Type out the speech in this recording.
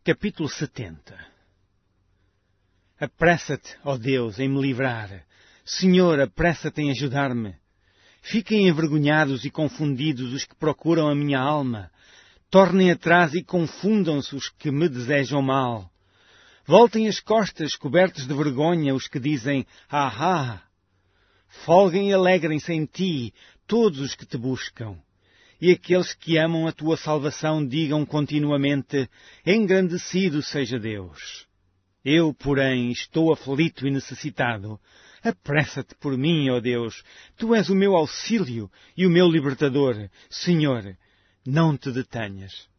Capítulo 70. Apressa-te, ó Deus, em me livrar. Senhor, apressa-te em ajudar-me. Fiquem envergonhados e confundidos os que procuram a minha alma. Tornem atrás e confundam-se os que me desejam mal. Voltem as costas, cobertos de vergonha, os que dizem, ah! Folguem e alegrem-se em ti, todos os que te buscam. E aqueles que amam a tua salvação digam continuamente, engrandecido seja Deus. Eu, porém, estou aflito e necessitado. Apressa-te por mim, ó Deus. Tu és o meu auxílio e o meu libertador. Senhor, não te detenhas.